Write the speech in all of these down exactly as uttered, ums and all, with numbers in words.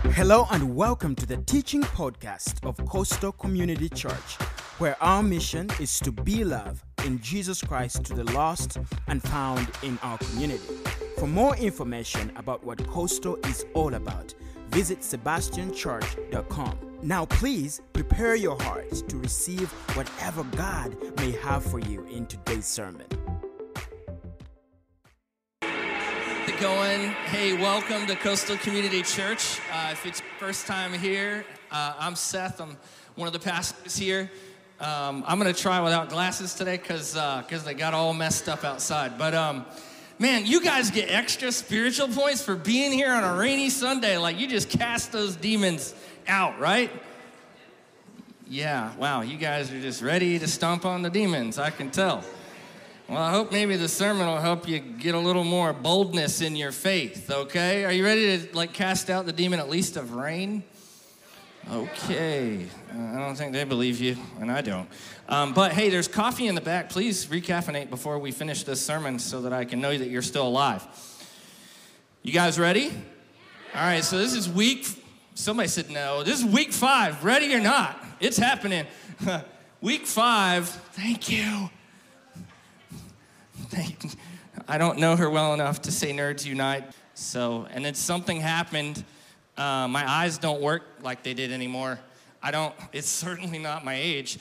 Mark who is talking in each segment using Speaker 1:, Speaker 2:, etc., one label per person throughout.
Speaker 1: Hello and welcome to the teaching podcast of Coastal Community Church, where our mission is to be love in Jesus Christ to the lost and found in our community. For more information about what Coastal is all about, visit sebastian church dot com. Now please prepare your hearts to receive whatever God may have for you in today's sermon.
Speaker 2: Going. Hey, welcome to Coastal Community Church. Uh, if it's your first time here, uh, I'm Seth. I'm one of the pastors here. Um, I'm going to try without glasses today because uh, because they got all messed up outside. But, um, man, you guys get extra spiritual points for being here on a rainy Sunday. Like, you just cast those demons out, right? Yeah, wow, you guys are just ready to stomp on the demons, I can tell. Well, I hope maybe the sermon will help you get a little more boldness in your faith, okay? Are you ready to, like, cast out the demon at least of rain? Okay. Uh, I don't think they believe you, and I don't. Um, but, hey, there's coffee in the back. Please recaffeinate before we finish this sermon so that I can know that you're still alive. You guys ready? All right, so this is week... Somebody said no. This is week five. Ready or not? It's happening. Week five. Thank you. I don't know her well enough to say Nerds Unite. So, and then something happened. Uh, my eyes don't work like they did anymore. I don't, it's certainly not my age.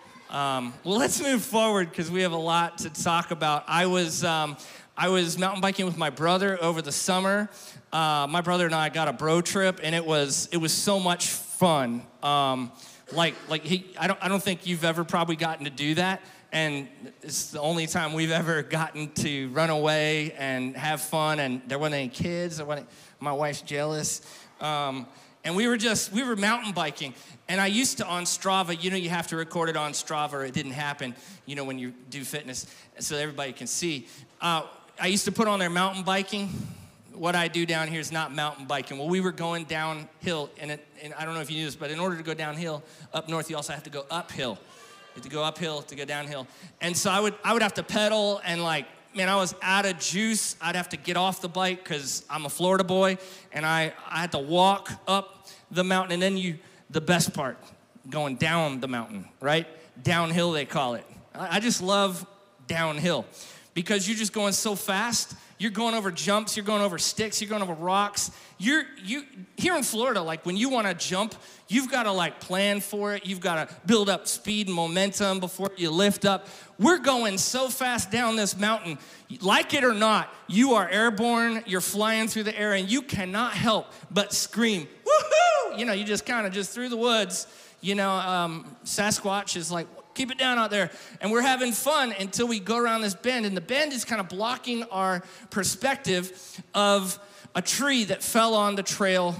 Speaker 2: Um, well, let's move forward because we have a lot to talk about. I was, um, I was mountain biking with my brother over the summer. Uh, my brother and I got a bro trip, and it was, it was so much fun. Um, like, like he, I don't, I don't think you've ever probably gotten to do that. And it's the only time we've ever gotten to run away and have fun, and there weren't any kids. There wasn't, my wife's jealous. Um, and we were just, we were mountain biking. And I used to, on Strava, you know, you have to record it on Strava, or it didn't happen, you know, when you do fitness, so everybody can see. Uh, I used to put on there mountain biking. What I do down here is not mountain biking. Well, we were going downhill, and, it, and I don't know if you knew this, but in order to go downhill up north, you also have to go uphill. To go uphill, to go downhill. And so I would I would have to pedal, and like, man, I was out of juice. I'd have to get off the bike because I'm a Florida boy, and I, I had to walk up the mountain. And then you, the best part, going down the mountain, right? Downhill, they call it. I, I just love downhill because you're just going so fast. You're going over jumps, you're going over sticks, you're going over rocks. You're you here in Florida, like when you want to jump, you've got to like plan for it. You've got to build up speed and momentum before you lift up. We're going so fast down this mountain. Like it or not, you are airborne, you're flying through the air, and you cannot help but scream, woohoo! You know, you just kind of just through the woods. You know, um, Sasquatch is like, keep it down out there. And we're having fun until we go around this bend. And the bend is kind of blocking our perspective of a tree that fell on the trail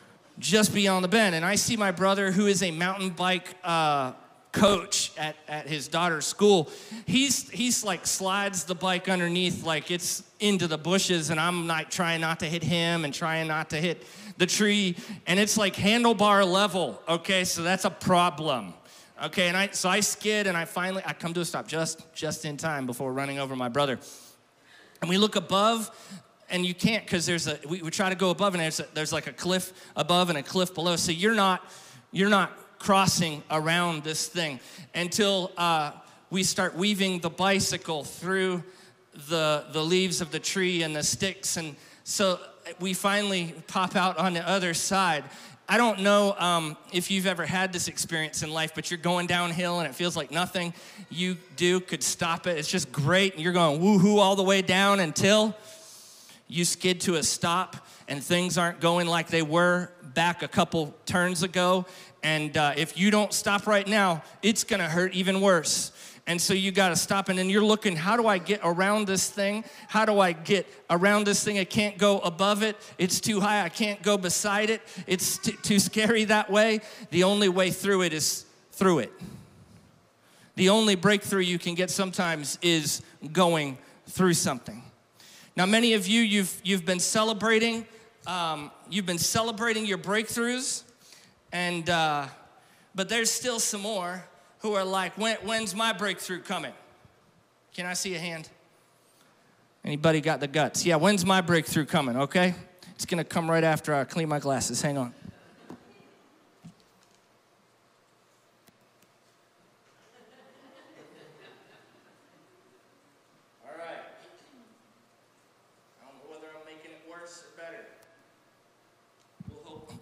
Speaker 2: just beyond the bend. And I see my brother, who is a mountain bike uh, coach at, at his daughter's school. He's he's like slides the bike underneath like it's into the bushes. And I'm like trying not to hit him and trying not to hit the tree. And it's like handlebar level. Okay, so that's a problem. Okay, and I so I skid, and I finally, I come to a stop just, just in time before running over my brother. And we look above, and you can't, because there's a, we, we try to go above, and there's, a, there's like a cliff above and a cliff below. So you're not, you're not crossing around this thing until uh, we start weaving the bicycle through the, the leaves of the tree and the sticks. And so we finally pop out on the other side. I don't know um, if you've ever had this experience in life, but you're going downhill and it feels like nothing you do could stop it. It's just great, and you're going woohoo all the way down until you skid to a stop and things aren't going like they were back a couple turns ago. And uh, if you don't stop right now, it's gonna hurt even worse. And so you got to stop, and then you're looking, how do I get around this thing? How do I get around this thing? I can't go above it. It's too high. I can't go beside it. It's t- too scary that way. The only way through it is through it. The only breakthrough you can get sometimes is going through something. Now, many of you, you've you've been celebrating. Um, you've been celebrating your breakthroughs, and uh, but there's still some more who are like, when, when's my breakthrough coming? Can I see a hand? Anybody got the guts? Yeah, when's my breakthrough coming, okay? It's gonna come right after I clean my glasses, hang on.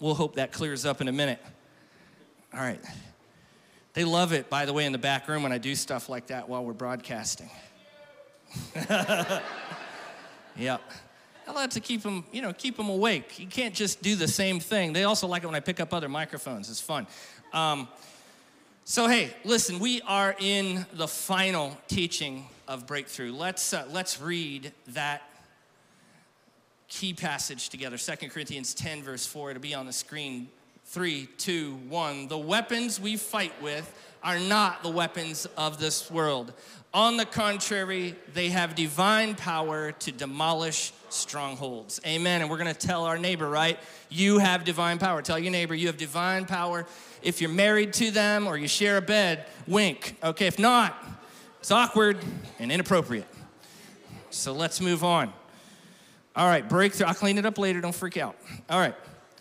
Speaker 2: we'll hope that clears up in a minute. All right. They love it, by the way, in the back room when I do stuff like that while we're broadcasting. Yep. I like to keep them, you know, keep them awake. You can't just do the same thing. They also like it when I pick up other microphones. It's fun. Um, so, hey, listen, we are in the final teaching of Breakthrough. Let's, uh, let's read that key passage together. Second Corinthians ten, verse four. It'll be on the screen. Three, two, one. The weapons we fight with are not the weapons of this world. On the contrary, they have divine power to demolish strongholds. Amen. And we're going to tell our neighbor, right? You have divine power. Tell your neighbor, you have divine power. If you're married to them or you share a bed, wink. Okay, if not, it's awkward and inappropriate. So let's move on. All right, breakthrough. I'll clean it up later. Don't freak out. All right.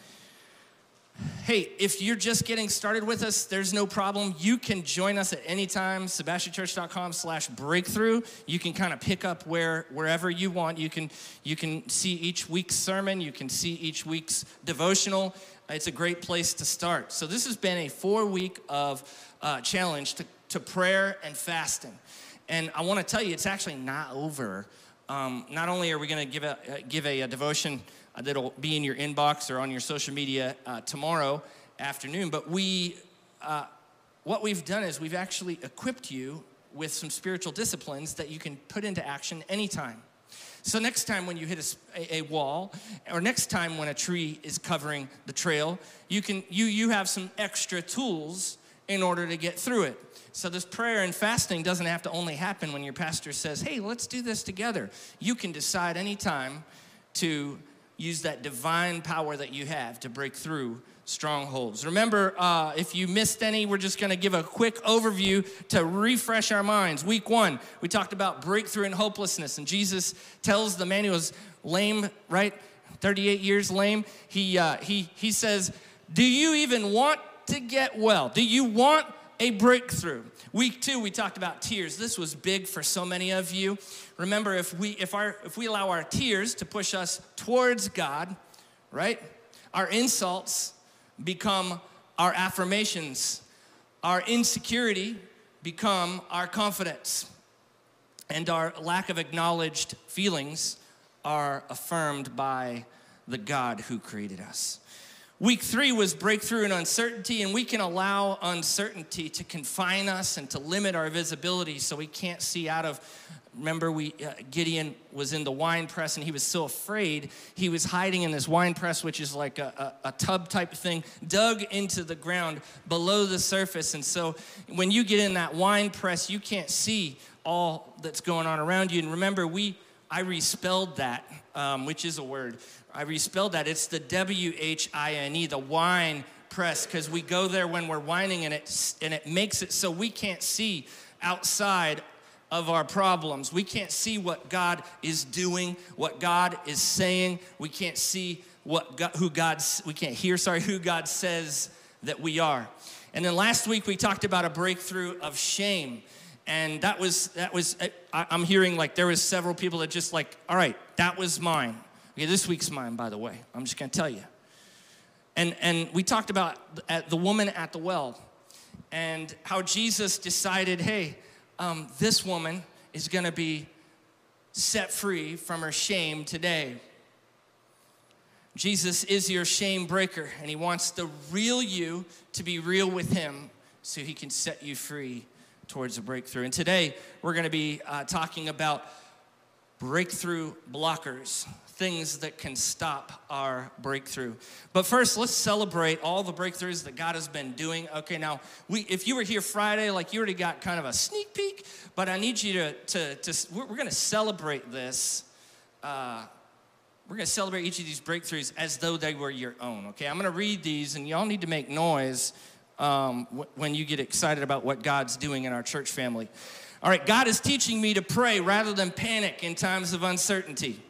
Speaker 2: Hey, if you're just getting started with us, there's no problem. You can join us at any time, sebastianchurch.com slash breakthrough. You can kind of pick up where wherever you want. You can, you can see each week's sermon. You can see each week's devotional. It's a great place to start. So this has been a four-week of uh, challenge to, to prayer and fasting. And I want to tell you, it's actually not over. Um, not only are we going to give a, uh, give a, a devotion Uh, that'll be in your inbox or on your social media uh, tomorrow afternoon. But we, uh, what we've done is we've actually equipped you with some spiritual disciplines that you can put into action anytime. So next time when you hit a, a wall, or next time when a tree is covering the trail, you can you you have some extra tools in order to get through it. So this prayer and fasting doesn't have to only happen when your pastor says, "Hey, let's do this together." You can decide anytime to use that divine power that you have to break through strongholds. Remember, uh, if you missed any, we're just going to give a quick overview to refresh our minds. Week one, we talked about breakthrough and hopelessness, and Jesus tells the man who was lame, right, thirty-eight years lame, he, uh, he, he says, do you even want to get well? Do you want a breakthrough? Week two, we talked about tears. This was big for so many of you. Remember, if we if our if we allow our tears to push us towards God, right? Our insults become our affirmations. Our insecurity become our confidence. And our lack of acknowledged feelings are affirmed by the God who created us. Week three was breakthrough and uncertainty, and we can allow uncertainty to confine us and to limit our visibility so we can't see out of. Remember, we uh, Gideon was in the wine press, and he was so afraid, he was hiding in this wine press, which is like a, a, a tub type thing, dug into the ground below the surface. And so when you get in that wine press, you can't see all that's going on around you. And remember, we I respelled that, um, which is a word. I respelled that. It's the W H I N E, the wine press, because we go there when we're whining, and it, and it makes it so we can't see outside of our problems. We can't see what God is doing, what God is saying. We can't see what God, who God's, we can't hear, sorry, who God says that we are. And then last week we talked about a breakthrough of shame. And that was, that was I, I'm hearing like there was several people that just like, all right, that was mine. Okay, this week's mine, by the way. I'm just gonna tell you. And and we talked about at the woman at the well and how Jesus decided, hey, um, this woman is gonna be set free from her shame today. Jesus is your shame breaker, and he wants the real you to be real with him so he can set you free towards a breakthrough. And today, we're gonna be uh, talking about breakthrough blockers, things that can stop our breakthrough. But first, let's celebrate all the breakthroughs that God has been doing. Okay, now, we, if you were here Friday, like you already got kind of a sneak peek, but I need you to, to, to we're, we're gonna celebrate this. Uh, we're gonna celebrate each of these breakthroughs as though they were your own, okay? I'm gonna read these, and y'all need to make noise um, w- when you get excited about what God's doing in our church family. All right, God is teaching me to pray rather than panic in times of uncertainty.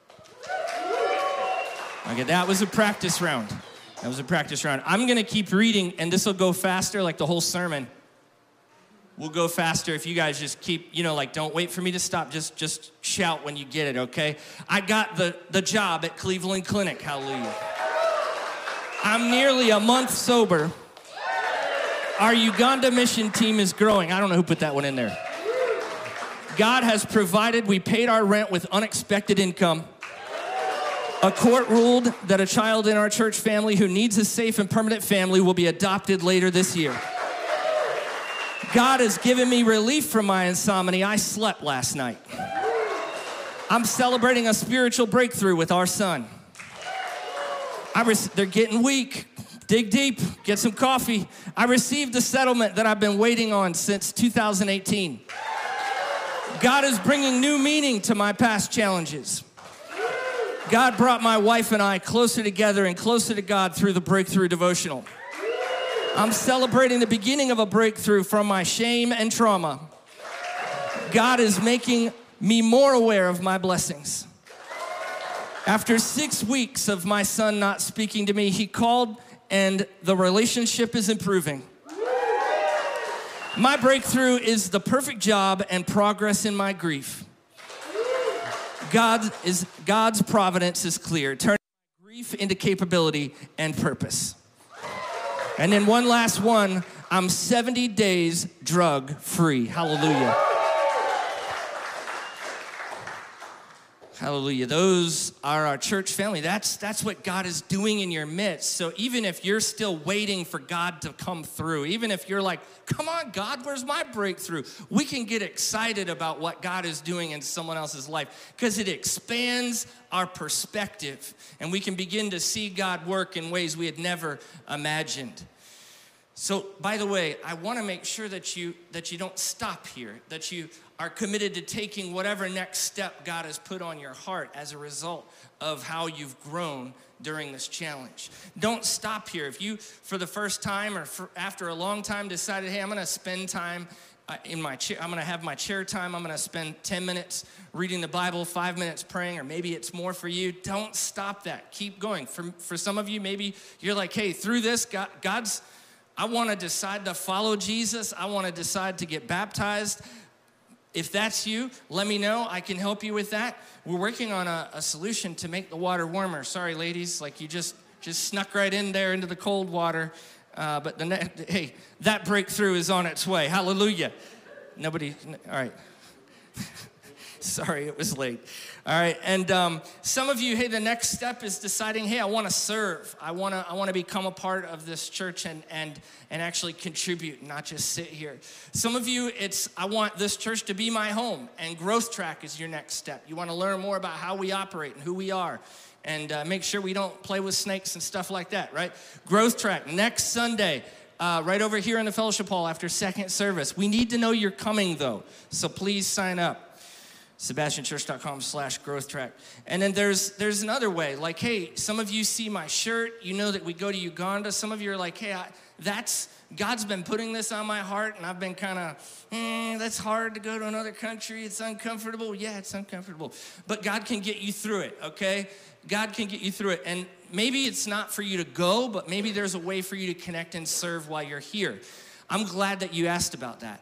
Speaker 2: Okay, that was a practice round. That was a practice round. I'm gonna keep reading, and this will go faster, like the whole sermon. We'll go faster if you guys just keep, you know, like don't wait for me to stop. Just, just shout when you get it, okay? I got the, the job at Cleveland Clinic, hallelujah. I'm nearly a month sober. Our Uganda mission team is growing. I don't know who put that one in there. God has provided. We paid our rent with unexpected income. A court ruled that a child in our church family who needs a safe and permanent family will be adopted later this year. God has given me relief from my insomnia. I slept last night. I'm celebrating a spiritual breakthrough with our son. I re- they're getting weak. Dig deep, get some coffee. I received the settlement that I've been waiting on since two thousand eighteen. God is bringing new meaning to my past challenges. God brought my wife and I closer together and closer to God through the Breakthrough Devotional. I'm celebrating the beginning of a breakthrough from my shame and trauma. God is making me more aware of my blessings. After six weeks of my son not speaking to me, he called and the relationship is improving. My breakthrough is the perfect job and progress in my grief. God is, God's providence is clear, turning grief into capability and purpose. And then one last one, I'm seventy days drug-free. Hallelujah. Hallelujah. Those are our church family. That's, that's what God is doing in your midst. So even if you're still waiting for God to come through, even if you're like, come on, God, where's my breakthrough? We can get excited about what God is doing in someone else's life because it expands our perspective and we can begin to see God work in ways we had never imagined. So, by the way, I want to make sure that you that you don't stop here, that you are committed to taking whatever next step God has put on your heart as a result of how you've grown during this challenge. Don't stop here. If you, for the first time or for, after a long time, decided, hey, I'm going to spend time uh, in my chair, I'm going to have my chair time, I'm going to spend ten minutes reading the Bible, five minutes praying, or maybe it's more for you, don't stop that. Keep going. For, for some of you, maybe you're like, hey, through this, God, God's, I want to decide to follow Jesus. I want to decide to get baptized. If that's you, let me know. I can help you with that. We're working on a, a solution to make the water warmer. Sorry, ladies, like you just, just snuck right in there into the cold water. Uh, but the ne- hey, that breakthrough is on its way. Hallelujah. Nobody, all right. Sorry, it was late. All right, and um, some of you, hey, the next step is deciding, hey, I want to serve. I want to I want to become a part of this church and and and actually contribute, not just sit here. Some of you, it's I want this church to be my home, and Growth Track is your next step. You want to learn more about how we operate and who we are, and uh, make sure we don't play with snakes and stuff like that, right? Growth Track, next Sunday. Uh, right over here in the fellowship hall after second service. We need to know you're coming, though, so please sign up. SebastianChurch.com slash growth track. And then there's there's another way. Like, hey, some of you see my shirt. You know that we go to Uganda. Some of you are like, hey, I, that's, God's been putting this on my heart, and I've been kind of, eh, that's hard to go to another country. It's uncomfortable. Yeah, it's uncomfortable. But God can get you through it, okay? God can get you through it. And maybe it's not for you to go, but maybe there's a way for you to connect and serve while you're here. I'm glad that you asked about that.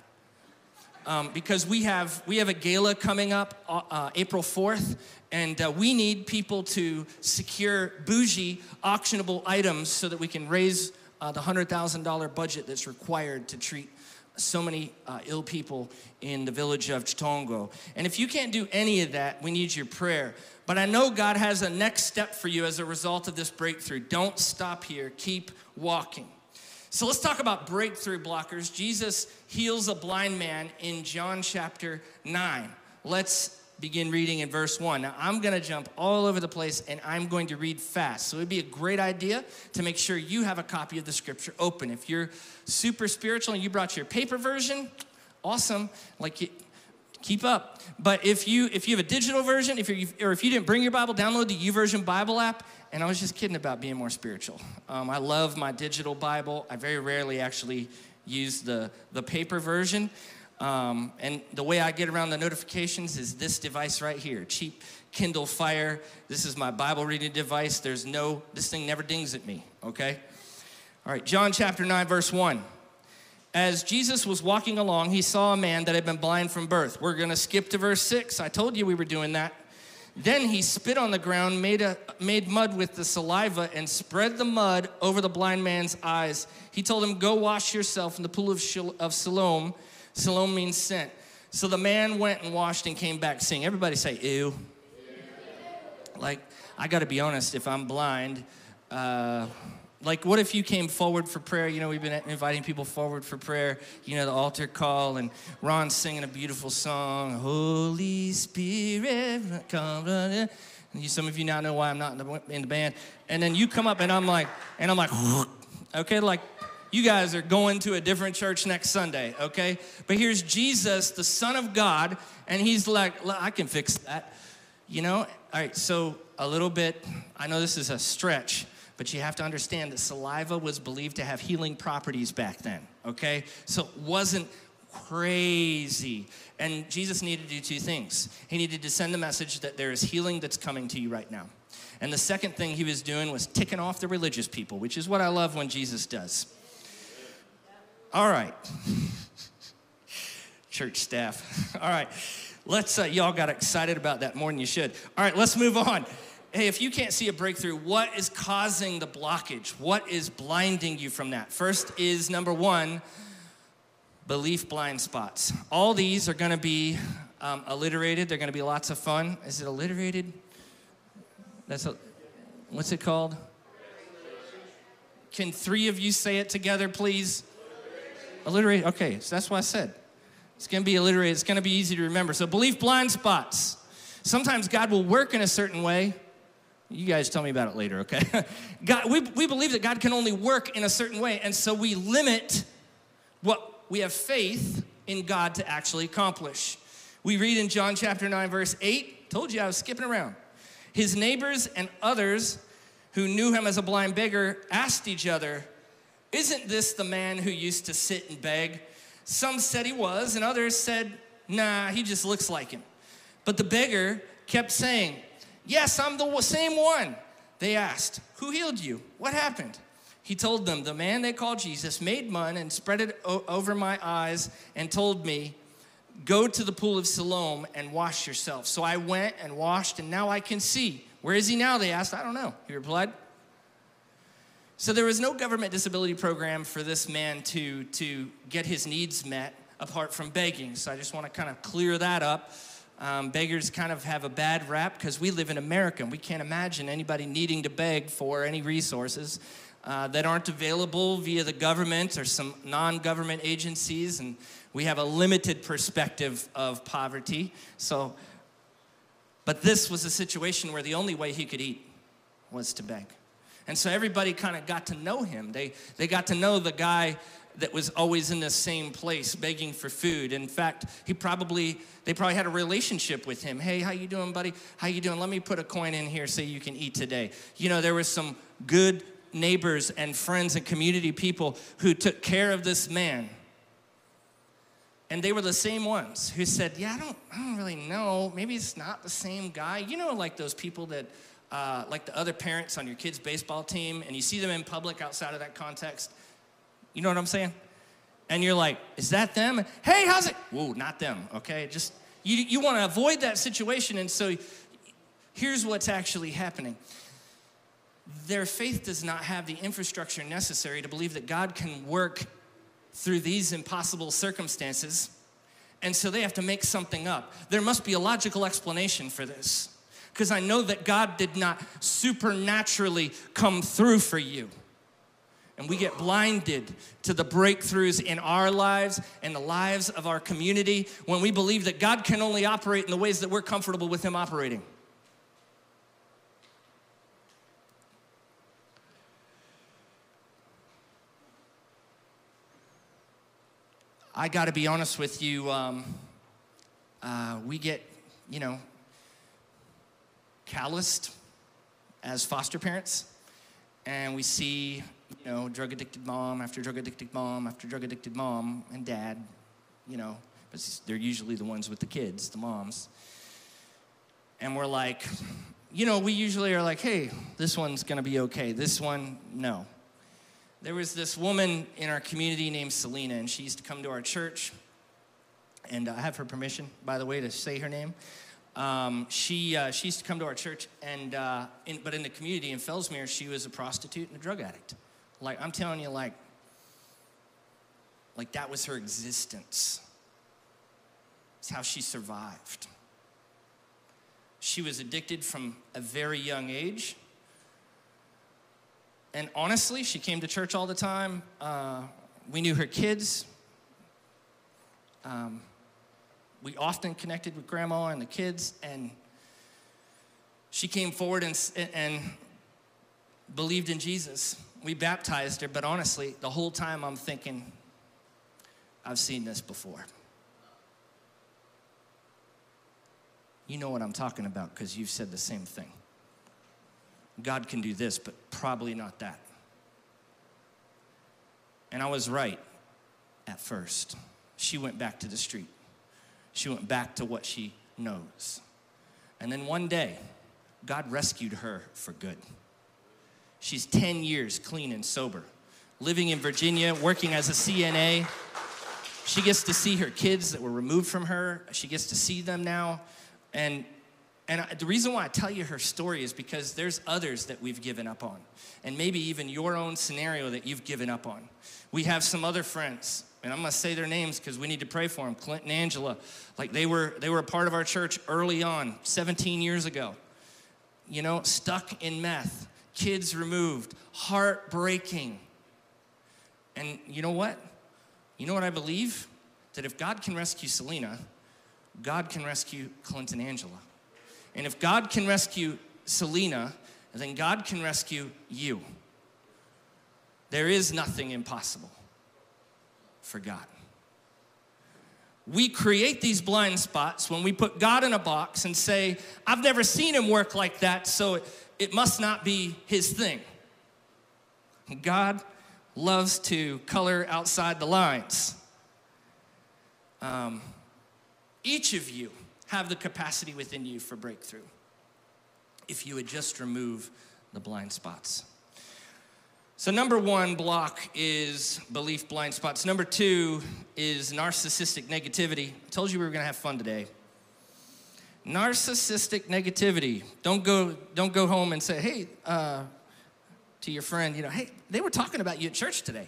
Speaker 2: Um, because we have we have a gala coming up uh, April fourth, and uh, we need people to secure bougie, auctionable items so that we can raise uh, the one hundred thousand dollars budget that's required to treat so many uh, ill people in the village of Chitongo. And if you can't do any of that, we need your prayer. But I know God has a next step for you as a result of this breakthrough. Don't stop here. Keep walking. So let's talk about breakthrough blockers. Jesus heals a blind man in John chapter nine. Let's begin reading in verse one. Now, I'm going to jump all over the place, and I'm going to read fast. So it would be a great idea to make sure you have a copy of the scripture open. If you're super spiritual and you brought your paper version, awesome. Like, keep up. But if you if you have a digital version, if you or if you didn't bring your Bible, download the YouVersion Bible app. And I was just kidding about being more spiritual. Um, I love my digital Bible. I very rarely actually use the, the paper version. Um, and the way I get around the notifications is this device right here, cheap Kindle Fire. This is my Bible reading device. There's no, this thing never dings at me, okay? All right, John chapter nine, verse one. As Jesus was walking along, he saw a man that had been blind from birth. We're gonna skip to verse six. I told you we were doing that. Then he spit on the ground, made, a, made mud with the saliva, and spread the mud over the blind man's eyes. He told him, go wash yourself in the pool of, Shil- of Siloam. Siloam means sent. So the man went and washed and came back seeing. Everybody say, ew. Like, I got to be honest, if I'm blind, uh, like, what if you came forward for prayer? You know, we've been inviting people forward for prayer. You know, the altar call, and Ron's singing a beautiful song, Holy Spirit, come. And you, some of you now know why I'm not in the, in the band. And then you come up, and I'm like, and I'm like, okay, like, you guys are going to a different church next Sunday, okay? But here's Jesus, the Son of God, and he's like, I can fix that, you know? All right, so a little bit, I know this is a stretch, but you have to understand that saliva was believed to have healing properties back then, okay? So it wasn't crazy. And Jesus needed to do two things. He needed to send the message that there is healing that's coming to you right now. And the second thing he was doing was ticking off the religious people, which is what I love when Jesus does. All right. Church staff. All right. Let's, uh, y'all got excited about that more than you should. All right, let's move on. Hey, if you can't see a breakthrough, what is causing the blockage? What is blinding you from that? First is, number one, belief blind spots. All these are going to be um, alliterated. They're going to be lots of fun. Is it alliterated? That's a, what's it called? Can three of you say it together, please? Alliterated. Okay, so that's what I said. It's going to be alliterated. It's going to be easy to remember. So belief blind spots. Sometimes God will work in a certain way. You guys tell me about it later, okay? God, we, we believe that God can only work in a certain way, and so we limit what we have faith in God to actually accomplish. We read in John chapter nine, verse eight, told you I was skipping around. His neighbors and others who knew him as a blind beggar asked each other, isn't this the man who used to sit and beg? Some said he was, and others said, nah, he just looks like him. But the beggar kept saying, yes, I'm the same one. They asked, who healed you? What happened? He told them, the man they called Jesus made mud and spread it o- over my eyes and told me, go to the pool of Siloam and wash yourself. So I went and washed, and now I can see. Where is he now? They asked. I don't know, he replied. So there was no government disability program for this man to, to get his needs met apart from begging. So I just want to kind of clear that up. Um, beggars kind of have a bad rap because we live in America and we can't imagine anybody needing to beg for any resources uh, that aren't available via the government or some non-government agencies, and we have a limited perspective of poverty. So, but this was a situation where the only way he could eat was to beg. And so everybody kind of got to know him. They, they got to know the guy that was always in the same place begging for food. In fact, he probably, they probably had a relationship with him. Hey, how you doing, buddy? How you doing? Let me put a coin in here so you can eat today. You know, there were some good neighbors and friends and community people who took care of this man. And they were the same ones who said, yeah, I don't, I don't really know. Maybe it's not the same guy. You know, like those people that, uh, like the other parents on your kid's baseball team, and you see them in public outside of that context. You know what I'm saying? And you're like, is that them? Hey, how's it? Whoa, not them, okay? Just, you, you want to avoid that situation, and so here's what's actually happening. Their faith does not have the infrastructure necessary to believe that God can work through these impossible circumstances, and so they have to make something up. There must be a logical explanation for this, because I know that God did not supernaturally come through for you. And we get blinded to the breakthroughs in our lives and the lives of our community when we believe that God can only operate in the ways that we're comfortable with him operating. I got to be honest with you, um, uh, we get, you know, calloused as foster parents, and we see, you know, drug-addicted mom after drug-addicted mom after drug-addicted mom and dad, you know, but they're usually the ones with the kids, the moms. And we're like, you know, we usually are like, hey, this one's gonna be okay. This one, no. There was this woman in our community named Selena, and she used to come to our church, and I have her permission, by the way, to say her name. Um, she, uh, she used to come to our church, and uh, in, but in the community in Fellsmere, she was a prostitute and a drug addict. Like, I'm telling you, like, like that was her existence. It's how she survived. She was addicted from a very young age. And honestly, she came to church all the time. Uh, we knew her kids. Um, we often connected with grandma and the kids, and she came forward and, and believed in Jesus. We baptized her, but honestly, the whole time I'm thinking, I've seen this before. You know what I'm talking about because you've said the same thing. God can do this, but probably not that. And I was right at first. She went back to the street. She went back to what she knows. And then one day, God rescued her for good. She's ten years clean and sober, living in Virginia, working as a C N A. She gets to see her kids that were removed from her. She gets to see them now. And And I, the reason why I tell you her story is because there's others that we've given up on. And maybe even your own scenario that you've given up on. We have some other friends, and I'm gonna say their names because we need to pray for them. Clint and Angela, like they were, they were a part of our church early on, seventeen years ago. You know, stuck in meth, kids removed, heartbreaking. And you know what? You know what I believe? That if God can rescue Selena, God can rescue Clint and Angela. And if God can rescue Selena, then God can rescue you. There is nothing impossible for God. We create these blind spots when we put God in a box and say, I've never seen him work like that, so it, it must not be his thing. God loves to color outside the lines. Um, each of you have the capacity within you for breakthrough if you would just remove the blind spots. So number one block is belief blind spots. Number two is narcissistic negativity. I told you we were gonna have fun today. Narcissistic negativity. Don't go, don't go home and say, hey, uh, to your friend, you know, hey, they were talking about you at church today.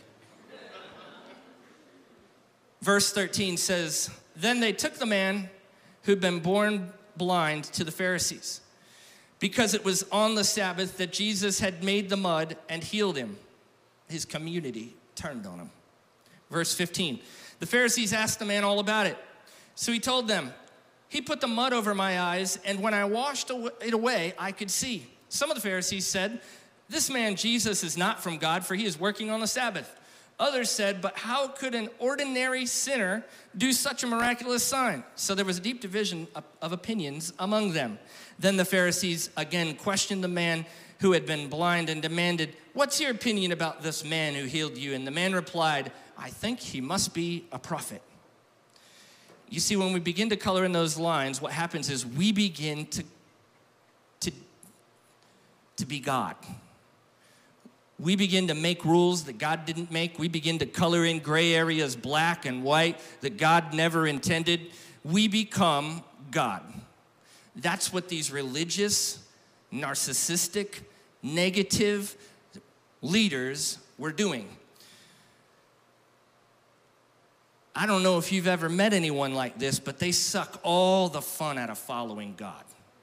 Speaker 2: Verse thirteen says, then they took the man who'd been born blind to the Pharisees, because it was on the Sabbath that Jesus had made the mud and healed him. His community turned on him. Verse fifteen, the Pharisees asked the man all about it. So he told them, he put the mud over my eyes, and when I washed it away, I could see. Some of the Pharisees said, this man Jesus is not from God, for he is working on the Sabbath. Others said, but how could an ordinary sinner do such a miraculous sign? So there was a deep division of, of opinions among them. Then the Pharisees again questioned the man who had been blind and demanded, what's your opinion about this man who healed you? And the man replied, I think he must be a prophet. You see, when we begin to color in those lines, what happens is we begin to, to, to be God. We begin to make rules that God didn't make. We begin to color in gray areas black and white that God never intended. We become God. That's what these religious, narcissistic, negative leaders were doing. I don't know if you've ever met anyone like this, but they suck all the fun out of following God.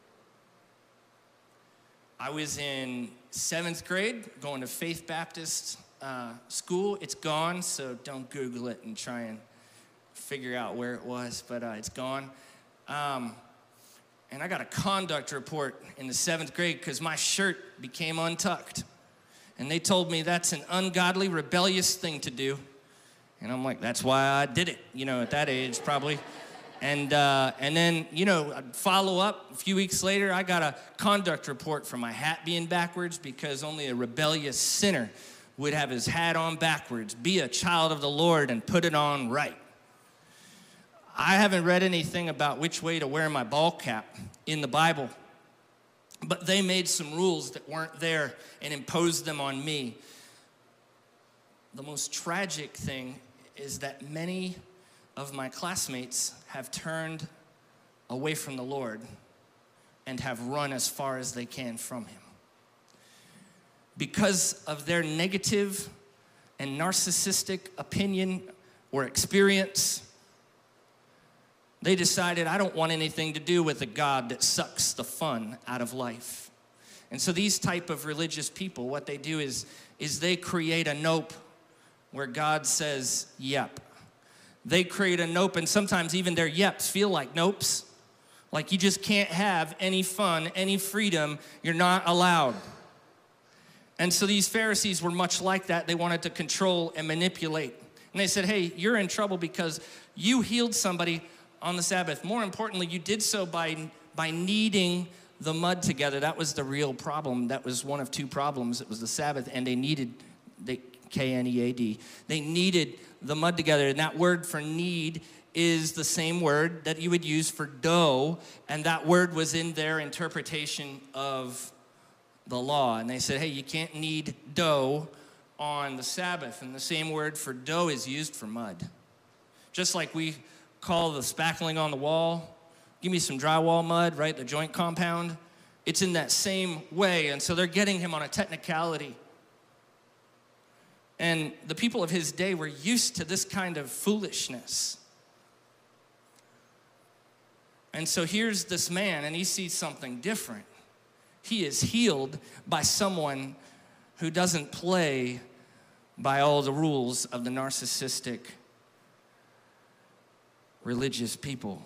Speaker 2: I was in seventh grade, going to Faith Baptist uh, school. It's gone, so don't Google it and try and figure out where it was, but uh, it's gone. Um, and I got a conduct report in the seventh grade because my shirt became untucked. And they told me that's an ungodly, rebellious thing to do. And I'm like, that's why I did it, you know, at that age probably. And uh, and then, you know, I'd follow up. A few weeks later, I got a conduct report for my hat being backwards because only a rebellious sinner would have his hat on backwards, be a child of the Lord, and put it on right. I haven't read anything about which way to wear my ball cap in the Bible, but they made some rules that weren't there and imposed them on me. The most tragic thing is that many of my classmates have turned away from the Lord and have run as far as they can from him. Because of their negative and narcissistic opinion or experience, they decided, I don't want anything to do with a God that sucks the fun out of life. And so these type of religious people, what they do is, is they create a nope where God says, yep. They create a nope, and sometimes even their yeps feel like nopes. Like you just can't have any fun, any freedom. You're not allowed. And so these Pharisees were much like that. They wanted to control and manipulate. And they said, hey, you're in trouble because you healed somebody on the Sabbath. More importantly, you did so by, by kneading the mud together. That was the real problem. That was one of two problems. It was the Sabbath, and they needed, they, K N E A D, they needed the mud together. And that word for knead is the same word that you would use for dough, and that word was in their interpretation of the law. And they said, hey, you can't knead dough on the Sabbath. And the same word for dough is used for mud. Just like we call the spackling on the wall, give me some drywall mud, right, the joint compound. It's in that same way. And so they're getting him on a technicality. And the people of his day were used to this kind of foolishness. And so here's this man, and he sees something different. He is healed by someone who doesn't play by all the rules of the narcissistic religious people.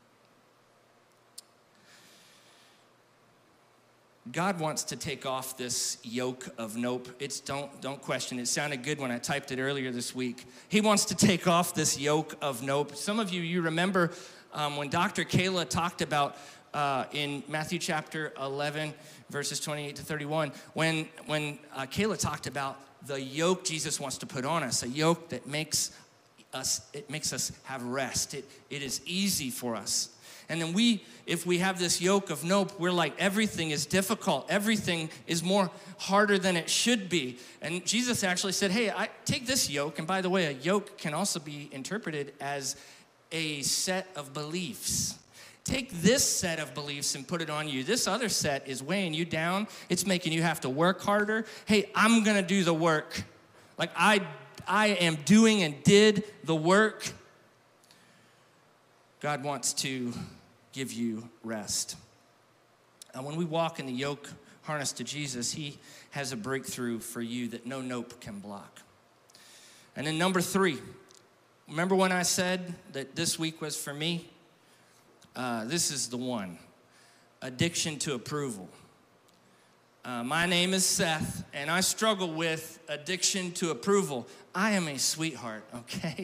Speaker 2: God wants to take off this yoke of nope. It's don't, don't question. It sounded good when I typed it earlier this week. He wants to take off this yoke of nope. Some of you, you remember um, when Doctor Kayla talked about uh, in Matthew chapter eleven, verses twenty-eight to thirty-one, when, when uh, Kayla talked about the yoke Jesus wants to put on us, a yoke that makes us, it makes us have rest. It, it is easy for us. And then we, if we have this yoke of nope, we're like, everything is difficult. Everything is more harder than it should be. And Jesus actually said, hey, I take this yoke. And by the way, a yoke can also be interpreted as a set of beliefs. Take this set of beliefs and put it on you. This other set is weighing you down. It's making you have to work harder. Hey, I'm gonna do the work. Like I, I am doing and did the work. God wants to give you rest. And when we walk in the yoke harness to Jesus, he has a breakthrough for you that no nope can block. And then number three, remember when I said that this week was for me? Uh, this is the one, addiction to approval. Uh, my name is Seth, and I struggle with addiction to approval. I am a sweetheart, okay?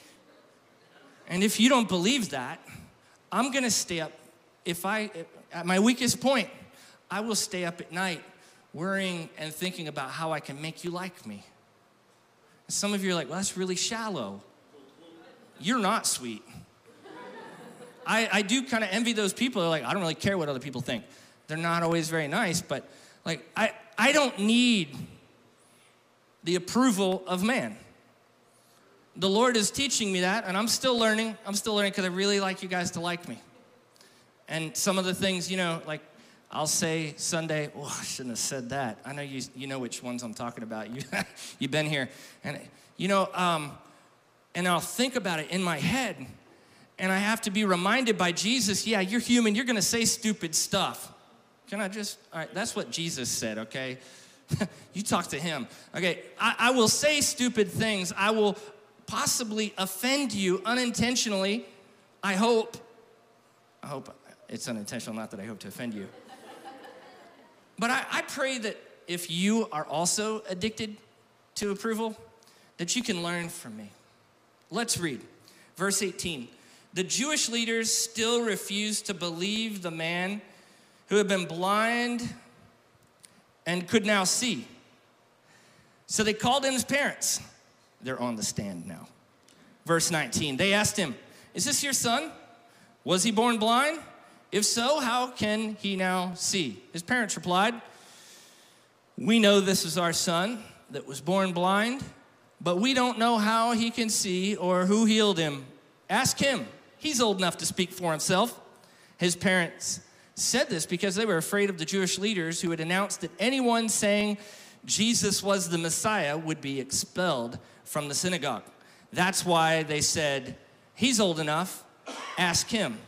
Speaker 2: And if you don't believe that, I'm gonna stay up, if I, at my weakest point, I will stay up at night worrying and thinking about how I can make you like me. And some of you are like, well, that's really shallow. You're not sweet. I, I do kind of envy those people. They're like, I don't really care what other people think. They're not always very nice, but like, I, I don't need the approval of man. The Lord is teaching me that, and I'm still learning. I'm still learning because I really like you guys to like me. And some of the things, you know, like I'll say Sunday, oh, I shouldn't have said that. I know you you know which ones I'm talking about. You, you've been here. And, you know, um, and I'll think about it in my head, and I have to be reminded by Jesus, yeah, you're human. You're going to say stupid stuff. Can I just, all right, that's what Jesus said, okay? You talk to him. Okay, I, I will say stupid things. I will possibly offend you unintentionally. I hope, I hope it's unintentional, not that I hope to offend you. But I, I pray that if you are also addicted to approval, that you can learn from me. Let's read verse eighteen. The Jewish leaders still refused to believe the man who had been blind and could now see. So they called in his parents. They're on the stand now. Verse nineteen, they asked him, is this your son? Was he born blind? If so, how can he now see? His parents replied, we know this is our son that was born blind, but we don't know how he can see or who healed him. Ask him. He's old enough to speak for himself. His parents said this because they were afraid of the Jewish leaders who had announced that anyone saying Jesus was the Messiah would be expelled from the synagogue. That's why they said, he's old enough, ask him.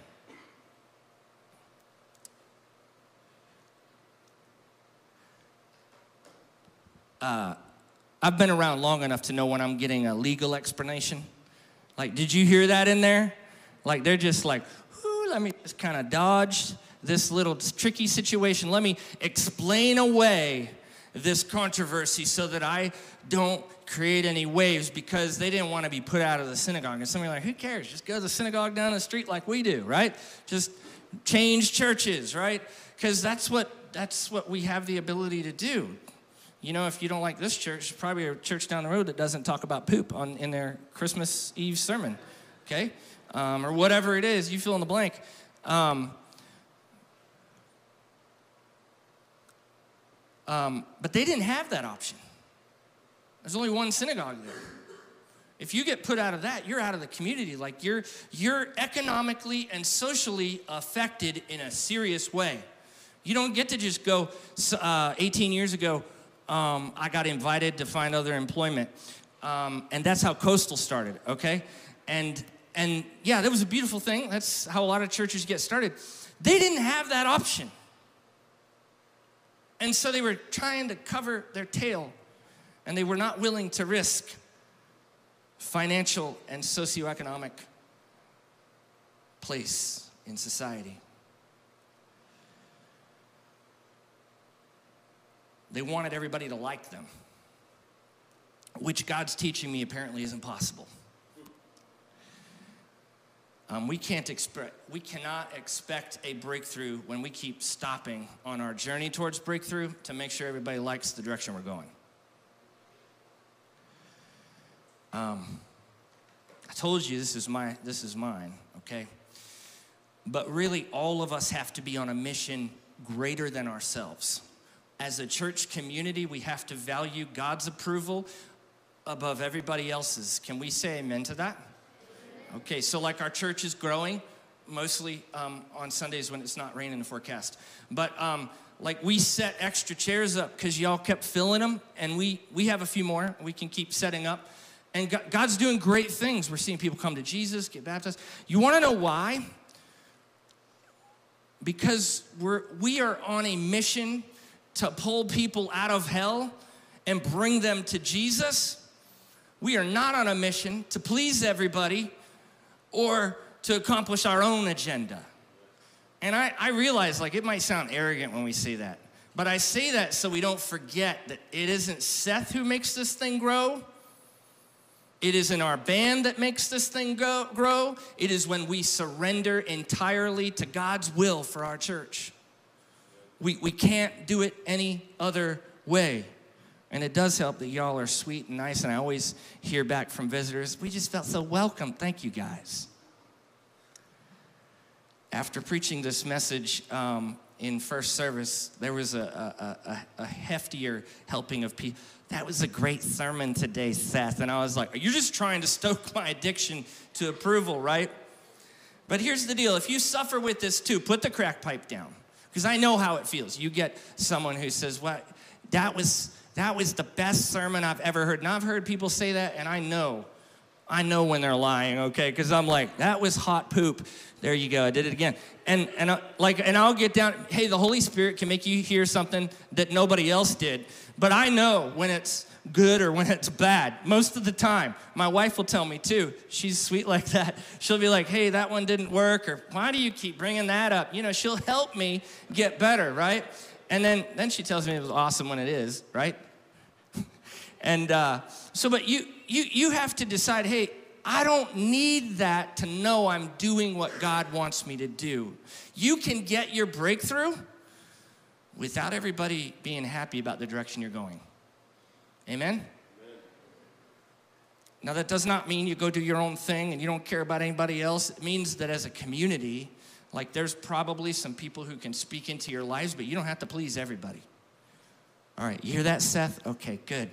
Speaker 2: Uh, I've been around long enough to know when I'm getting a legal explanation. Like, did you hear that in there? Like, they're just like, ooh, let me just kind of dodge this little tricky situation. Let me explain away this controversy so that I don't create any waves, because they didn't want to be put out of the synagogue. And somebody like, who cares? Just go to the synagogue down the street like we do, right? Just change churches, right? Because that's what that's what we have the ability to do. You know, if you don't like this church, there's probably a church down the road that doesn't talk about poop on in their Christmas Eve sermon, okay? Um, or whatever it is, you fill in the blank. Um, um, but they didn't have that option. There's only one synagogue there. If you get put out of that, you're out of the community. Like, you're you're economically and socially affected in a serious way. You don't get to just go, uh, eighteen years ago, Um, I got invited to find other employment. Um, and that's how Coastal started, okay? And, and yeah, that was a beautiful thing. That's how a lot of churches get started. They didn't have that option. And so they were trying to cover their tail, and they were not willing to risk financial and socioeconomic place in society. They wanted everybody to like them, which God's teaching me apparently isn't possible. Um, we can't expect, we cannot expect a breakthrough when we keep stopping on our journey towards breakthrough to make sure everybody likes the direction we're going. Um, I told you this is my, this is mine, okay? But really, all of us have to be on a mission greater than ourselves. As a church community, we have to value God's approval above everybody else's. Can we say amen to that? Okay, so like our church is growing, mostly um, on Sundays when it's not raining in the forecast. But um, like we set extra chairs up because y'all kept filling them, and we, we have a few more we can keep setting up. And God's doing great things. We're seeing people come to Jesus, get baptized. You want to know why? Because we're, we are on a mission to pull people out of hell and bring them to Jesus. We are not on a mission to please everybody or to accomplish our own agenda. And I, I realize, like, it might sound arrogant when we say that, but I say that so we don't forget that it isn't Seth who makes this thing grow. It isn't our band that makes this thing go, grow. It is when we surrender entirely to God's will for our church. We, we can't do it any other way. And it does help that y'all are sweet and nice, and I always hear back from visitors, we just felt so welcome. Thank you, guys. After preaching this message um, in first service, there was a, a, a, a heftier helping of people. That was a great sermon today, Seth. And I was like, you're just trying to stoke my addiction to approval, right? But here's the deal. If you suffer with this too, put the crack pipe down. Because I know how it feels. You get someone who says, "What? That was that was the best sermon I've ever heard." And I've heard people say that, and I know, I know when they're lying, okay? Because I'm like, that was hot poop. There you go. I did it again. And and I, like, and I'll get down. Hey, the Holy Spirit can make you hear something that nobody else did. But I know when it's good or when it's bad. Most of the time, my wife will tell me too. She's sweet like that. She'll be like, hey, that one didn't work, or why do you keep bringing that up? You know, she'll help me get better, right? And then, then she tells me it was awesome when it is, right? and uh, so, but you, you, you have to decide, hey, I don't need that to know I'm doing what God wants me to do. You can get your breakthrough without everybody being happy about the direction you're going. Amen? Amen? Now, that does not mean you go do your own thing and you don't care about anybody else. It means that as a community, like, there's probably some people who can speak into your lives, but you don't have to please everybody. All right, you hear that, Seth? Okay, good.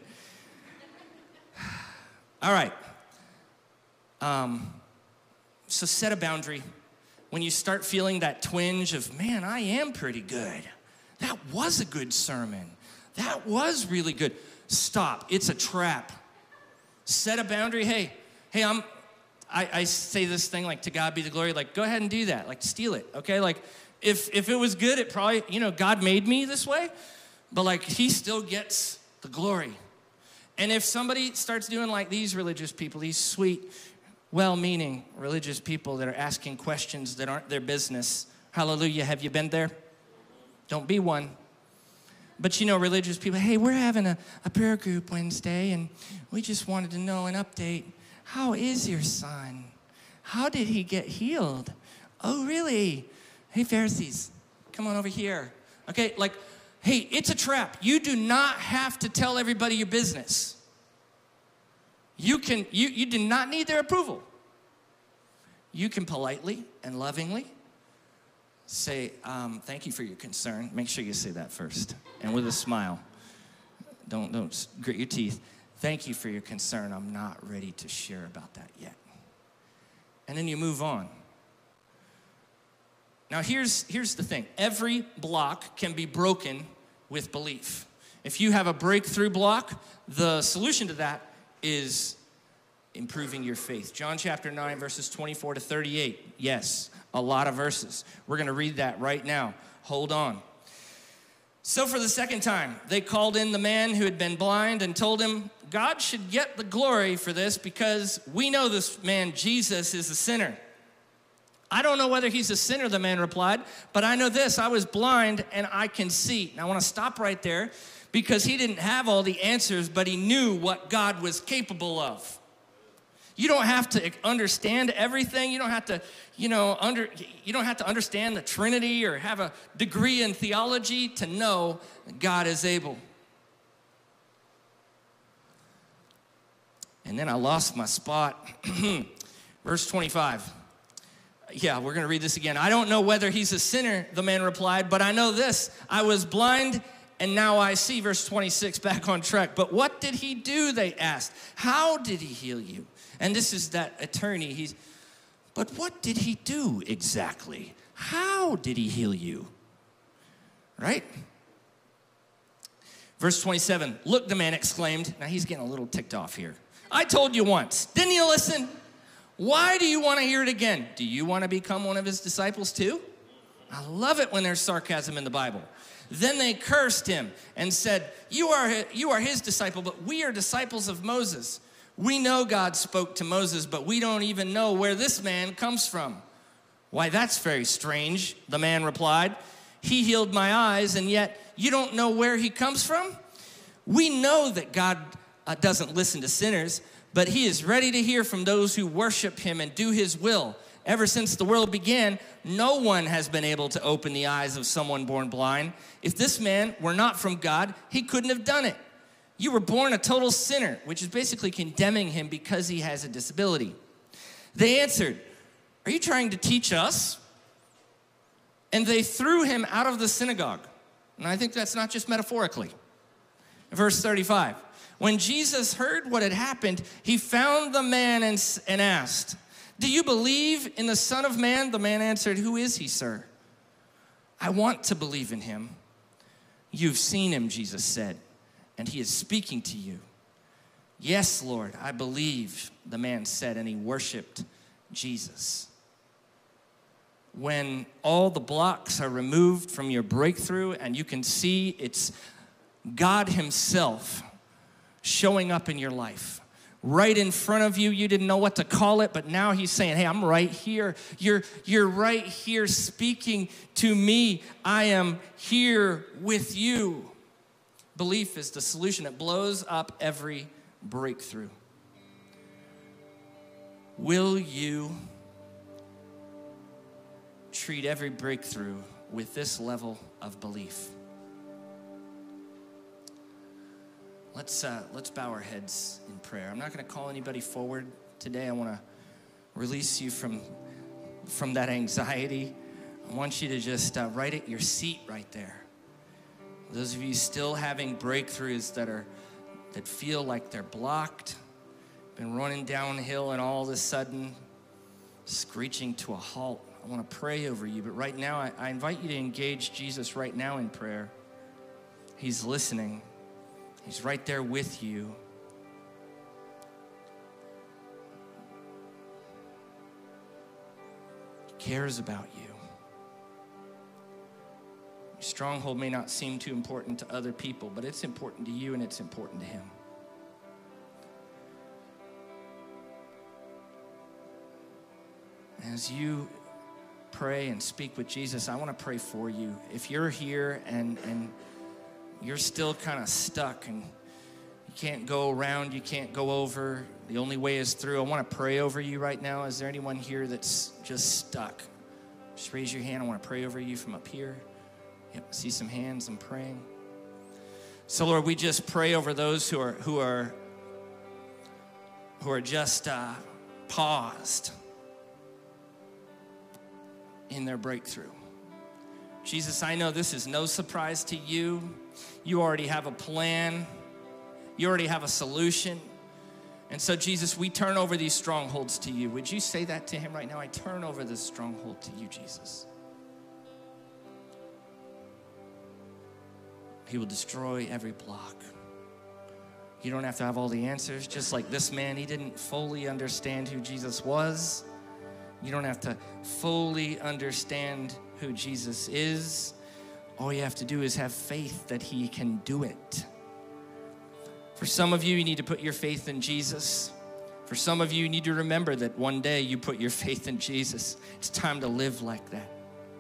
Speaker 2: All right. Um, so set a boundary. when you start feeling that twinge of, man, I am pretty good. That was a good sermon. That was really good. Stop. It's a trap. Set a boundary. Hey, hey, I'm, I, I say this thing like, to God be the glory. Like, go ahead and do that. Like, steal it, okay? Like, if, if it was good, it probably, you know, God made me this way. But, like, he still gets the glory. And if somebody starts doing like these religious people, these sweet, well-meaning religious people that are asking questions that aren't their business, hallelujah, have you been there? Don't be one. But you know, religious people, hey, we're having a, a prayer group Wednesday, and we just wanted to know an update. How is your son? How did he get healed? Oh, really? Hey, Pharisees, come on over here. Okay, like, hey, it's a trap. You do not have to tell everybody your business. You can, you, you do not need their approval. You can politely and lovingly say, um, thank you for your concern. Make sure you say that first. And with a smile. Don't, don't grit your teeth. Thank you for your concern. I'm not ready to share about that yet. And then you move on. Now here's, here's the thing. Every block can be broken with belief. If you have a breakthrough block, the solution to that is improving your faith. John chapter nine, verses twenty-four to thirty-eight. Yes, a lot of verses. We're going to read that right now. Hold on. So for the second time, they called in the man who had been blind and told him, God should get the glory for this because we know this man, Jesus, is a sinner. I don't know whether he's a sinner, the man replied, but I know this, I was blind and I can see. Now I want to stop right there because he didn't have all the answers, but he knew what God was capable of. You don't have to understand everything. You don't have to, you know, under, you don't have to understand the Trinity or have a degree in theology to know that God is able. And then I lost my spot. Verse twenty-five. Yeah, we're going to read this again. I don't know whether he's a sinner, the man replied, but I know this. I was blind and now I see. Verse twenty-six, back on track. But what did he do, they asked. How did he heal you? And this is that attorney. He's, but what did he do exactly? How did he heal you? Right? Verse twenty-seven, look, the man exclaimed. Now he's getting a little ticked off here. I told you once. Didn't you listen? Why do you want to hear it again? Do you want to become one of his disciples too? I love it when there's sarcasm in the Bible. Then they cursed him and said, you are, you are his disciple, but we are disciples of Moses. We know God spoke to Moses, but we don't even know where this man comes from. Why, that's very strange, the man replied. He healed my eyes, and yet you don't know where he comes from? We know that God uh, doesn't listen to sinners, but he is ready to hear from those who worship him and do his will. Ever since the world began, no one has been able to open the eyes of someone born blind. If this man were not from God, he couldn't have done it. You were born a total sinner, which is basically condemning him because he has a disability. They answered, are you trying to teach us? And they threw him out of the synagogue. And I think that's not just metaphorically. Verse thirty-five. When Jesus heard what had happened, he found the man and, and asked, do you believe in the Son of Man? The man answered, who is he, sir? I want to believe in him. You've seen him, Jesus said, and he is speaking to you. Yes, Lord, I believe, the man said, and he worshiped Jesus. When all the blocks are removed from your breakthrough and you can see it's God himself showing up in your life. Right in front of you, you didn't know what to call it, but now he's saying, hey, I'm right here. You're, you're right here speaking to me. I am here with you. Belief is the solution. It blows up every breakthrough. Will you treat every breakthrough with this level of belief? Let's, uh, let's bow our heads in prayer. I'm not going to call anybody forward today. I want to release you from, from that anxiety. I want you to just uh, right at your seat right there. Those of you still having breakthroughs that are that feel like they're blocked, been running downhill and all of a sudden screeching to a halt. I I want to pray over you. But right now, I, I invite you to engage Jesus right now in prayer. He's listening. He's right there with you. He cares about you. Your stronghold may not seem too important to other people, but it's important to you and it's important to him. As you pray and speak with Jesus, I want to pray for you. If you're here and, and you're still kind of stuck and you can't go around, you can't go over, the only way is through, I want to pray over you right now. Is there anyone here that's just stuck? Just raise your hand. I want to pray over you from up here. Yep, I see some hands. I'm praying. So, Lord, we just pray over those who are who are who are just uh, paused in their breakthrough. Jesus, I know this is no surprise to you. You already have a plan. You already have a solution. And so, Jesus, we turn over these strongholds to you. Would you say that to him right now? I turn over this stronghold to you, Jesus. He will destroy every block. You don't have to have all the answers. Just like this man, he didn't fully understand who Jesus was. You don't have to fully understand who Jesus is. All you have to do is have faith that he can do it. For some of you, you need to put your faith in Jesus. For some of you, you need to remember that one day you put your faith in Jesus. It's time to live like that.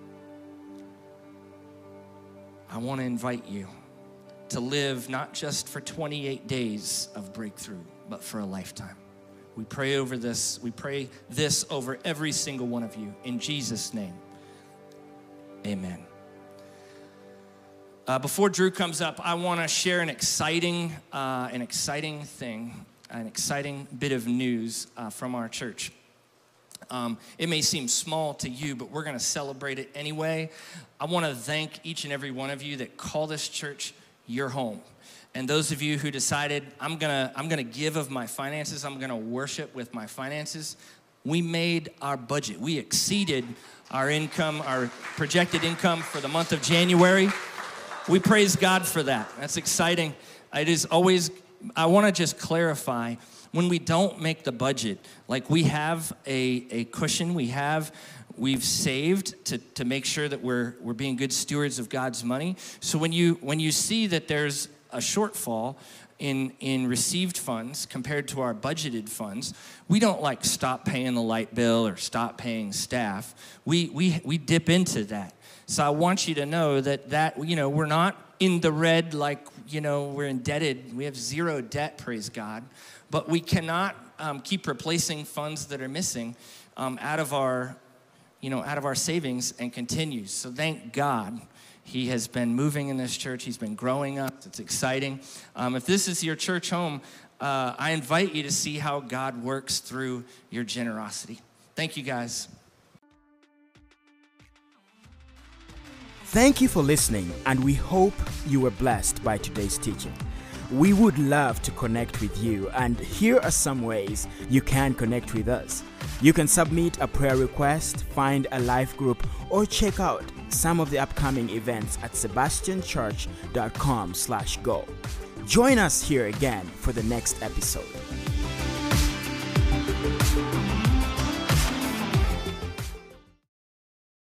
Speaker 2: I want to invite you to live not just for twenty-eight days of breakthrough, but for a lifetime. We pray over this. We pray this over every single one of you. In Jesus' name, amen. Uh, before Drew comes up, I want to share an exciting, uh, an exciting thing, an exciting bit of news uh, from our church. Um, it may seem small to you, but we're going to celebrate it anyway. I want to thank each and every one of you that call this church your home. And those of you who decided, I'm gonna, I'm gonna give of my finances, I'm gonna worship with my finances, we made our budget. We exceeded our income, our projected income for the month of January. We praise God for that. That's exciting. It is always, I wanna just clarify, when we don't make the budget, like we have a, a cushion, we have, we've saved to, to make sure that we're, we're being good stewards of God's money. So when you, when you see that there's a shortfall in, in received funds compared to our budgeted funds, we don't like stop paying the light bill or stop paying staff. We, we, we dip into that. So I want you to know that, that, you know, we're not in the red like, you know, we're indebted. We have zero debt, praise God. But we cannot um, keep replacing funds that are missing um, out of our, you know, out of our savings and continue. So thank God. He has been moving in this church. He's been growing up. It's exciting. Um, if this is your church home, uh, I invite you to see how God works through your generosity. Thank you, guys.
Speaker 1: Thank you for listening, and we hope you were blessed by today's teaching. We would love to connect with you, and here are some ways you can connect with us. You can submit a prayer request, find a life group, or check out some of the upcoming events at sebastian church dot com slash go. Join us here again for the next episode.